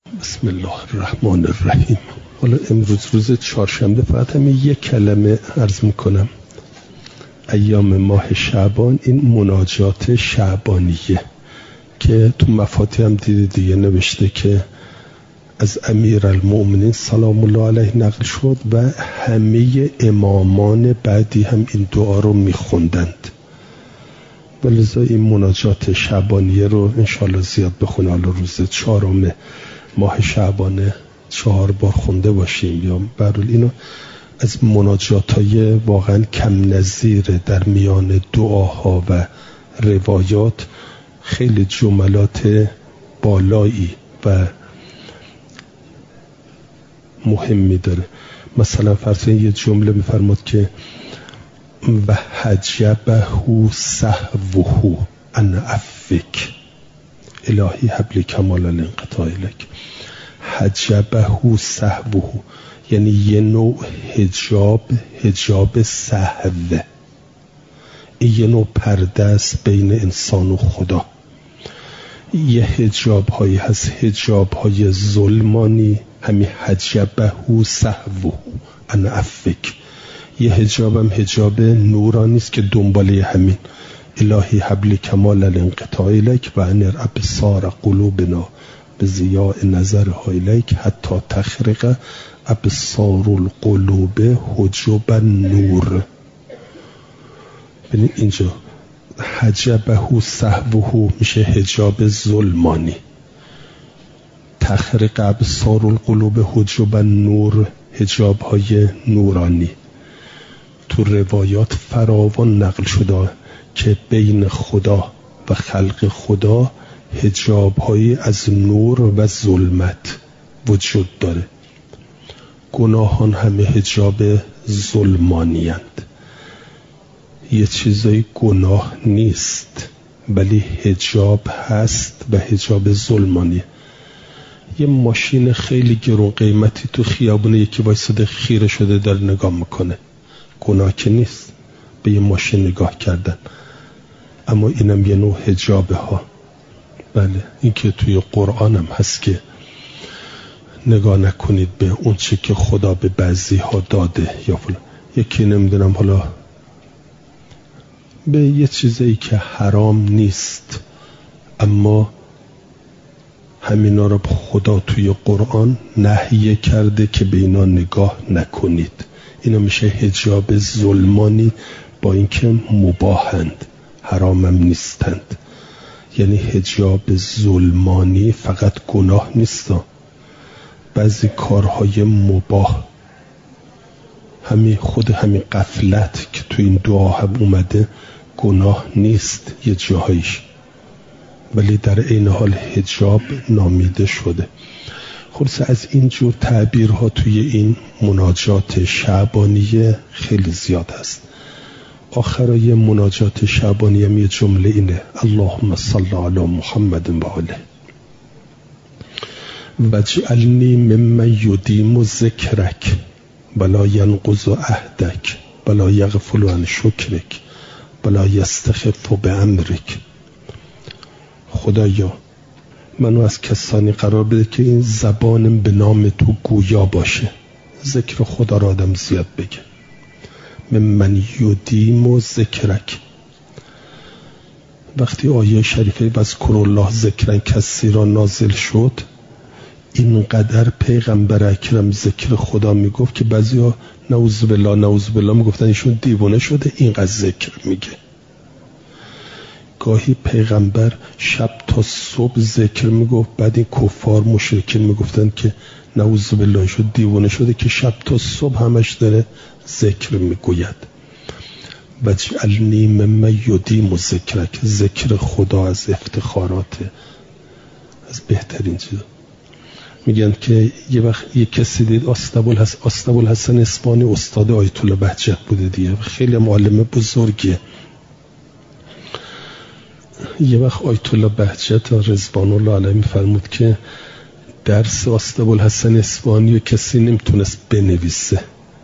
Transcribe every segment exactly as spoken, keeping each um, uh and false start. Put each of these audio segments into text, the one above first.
بسم الله الرحمن الرحیم. حالا امروز روز چهارشنبه فقط همین یک کلمه عرض میکنم. ایام ماه شعبان، این مناجات شعبانیه که تو مفاتیح هم دیدی دیگه نوشته که از امیرالمؤمنین سلام الله علیه نقل شد و همه امامان بعدی هم این دعا رو میخوندند. ولذا این مناجات شعبانیه رو انشالله زیاد بخونه. حالا روز چهارم ماه شعبانه چهار بار خونده باشیم. یا برحال اینو از مناجات های واقعا کم نظیره در میان دعاها و روایات، خیلی جملات بالایی و مهمی داره. مثلا فرض یه جمله میفرماد که و حجبه سهوه ان عفوک الهی حبلی کمال الانقطاع الیک. حجبه سهوه یعنی یه نوع حجاب، حجاب سهو، این یه نوع پرده است بین انسان و خدا. یه حجاب هایی هست، حجاب های ظلمانی، همین حجبه سهوه ان عفوک. یه حجاب هم حجاب نورانی است که دنباله همین الهی حبلی کمال الانقطاع الیک و انر ابصار قلوبنا به ضیاء نظرها الیک حتی تخرق ابصار القلوب حجب النور. ببین اینجا حجبه سهوه میشه حجاب ظلمانی، تخرق ابصار القلوب حجب النور حجاب های نورانی. تو روایات فراوان نقل شده که بین خدا و خلق خدا حجاب های از نور و ظلمت وجود داره. گناهان همه حجاب ظلمانی اند. یه چیزای گناه نیست ولی حجاب هست و حجاب ظلمانی. یه ماشین خیلی گرون قیمتی تو خیابون یکی وایساده خیره شده در نگاه میکنه، گناه که نیست به یه ماشین نگاه کردن، اما اینم یه نوع حجابه ها. بله این که توی قرآن هم هست که نگاه نکنید به اون چی که خدا به بعضی ها داده یا فلان. یکی نمیدونم حالا به یه چیزایی که حرام نیست اما همینا رو خدا توی قرآن نهی کرده که به اینا نگاه نکنید. اینا میشه حجاب ظلمانی با اینکه مباهند، حرامم نیستند. یعنی حجاب ظلمانی فقط گناه نیست، بعضی کارهای مباه، همین خود همین غفلت که تو این دعا هم اومده گناه نیست یه جاهایش، ولی در این حال حجاب نامیده شده. خلاصه از این جور تعبیرها توی این مناجات شعبانیه خیلی زیاد هست. آخرای مناجات شعبانی هم یه جمله اینه: اللهم صل علی محمد و آله واجعلنی ممن یدیم ذکرک ولا ینقض عهدک ولا یغفل عن شکرک ولا یستخف بامرک. خدایا منو از کسانی قرار بده که این زبانم به نام تو گویا باشه، ذکر خدا را آدم زیاد بگه. ممن یدیم و ذکرک. وقتی آیه شریفه واذکر الله ذکرا کثیرا نازل شد، اینقدر پیغمبر اکرم ذکر خدا میگفت که بعضیا نعوذ بالله نعوذ بالله میگفتن ایشون دیوانه شده اینقدر ذکر میگه. گاهی پیغمبر شب تا صبح ذکر میگفت، بعد این کفار مشرکین میگفتن که نعوذ بالله شد دیوانه شده که شب تا صبح همش داره ذکر میگوید. واجعلنی ممن یدیم ذکرک. ذکر خدا از افتخارات، از بهترین چیز. میگن که یه وقت یه کسی دید استابالحسن استابالحسن اصفهانی استاد آیت الله بهجت بوده دیگه، خیلی معلم بزرگیه. یه وقت آیت الله بهجت رضوان الله علیه میفرمود که درس استابالحسن اصفهانی رو کسی نمیتونست بنویسه،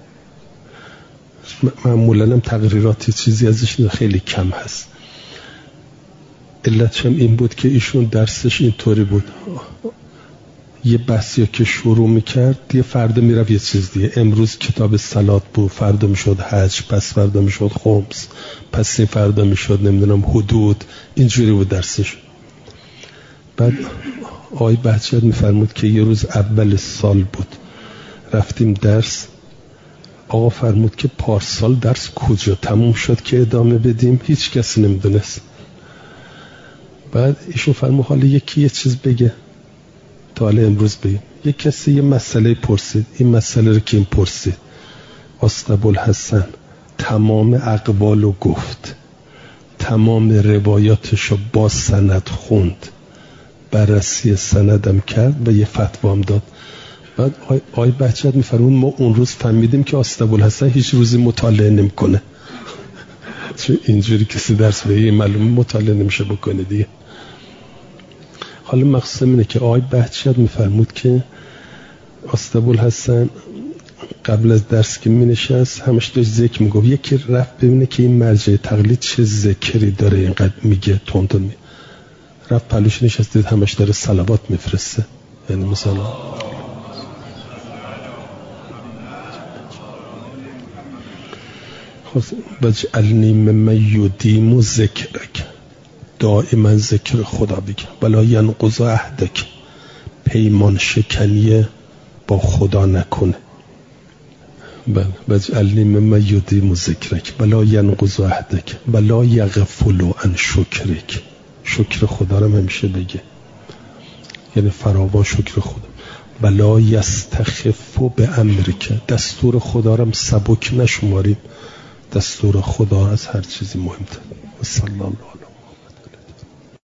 معمولا هم تقریراتی چیزی ازش خیلی کم هست. علتش هم این بود که ایشون درسش اینطوری بود: یه بحثی که شروع میکرد یه فردا میرفت یه چیز دیگه. امروز کتاب صلات بود، فردا میشد حج، پس فردا میشد خمس، پس این فردا میشد نمیدونم حدود. اینجوری بود درسش. بعد آقای بهجت میفرمود که یه روز اول سال بود، رفتیم درس. آقا فرمود که پارسال درس کجا تموم شد که ادامه بدیم؟ هیچ کسی نمیدونست. بعد ایشون فرمود حالا یکی یه چیز بگه تا حالا امروز بگیم. یک کسی یه مسئله پرسید. این مسئله رو که این پرسید اسطبوالحسن تمام اقوال رو گفت، تمام روایاتش رو با سند خوند، بررسی سندم کرد و یه فتوام داد. بعد آی, آی بهجت میفرمون ما اون روز فهمیدیم که اسطبوالحسن هیچ روزی مطالعه نمیکنه. چون اینجوری کسی درس بگه معلومه مطالعه نمیشه بکنه دیگه. حالا مقصود اینه که آقای بهجت میفرمود که اسطبوالحسن قبل از درس که می نشست همش داشت ذکر میگفت. یکی رفت ببینه که این مرجع تقلید چه ذکری داره اینقدر میگه تون تون می رفت پلوش نشست دید همش داره صلوات میفرسته. یعنی مثلا بجعلنی ممن یدیم ذکرک، دائما ذکر خدا بگم. ولا ینقض عهدک، پیمان شکنی با خدا نکنه. بجعلنی ممن یدیم ذکرک ولا ینقض عهدک ولا یغفل عن شکرک. شکر خدا رو همیشه بگه، یعنی فراوان شکر خدا. ولا یستخف بامرک، دستور خدا رو سبک نشماریم. دستور خدا از هر چیزی مهمتر. صلی الله علیه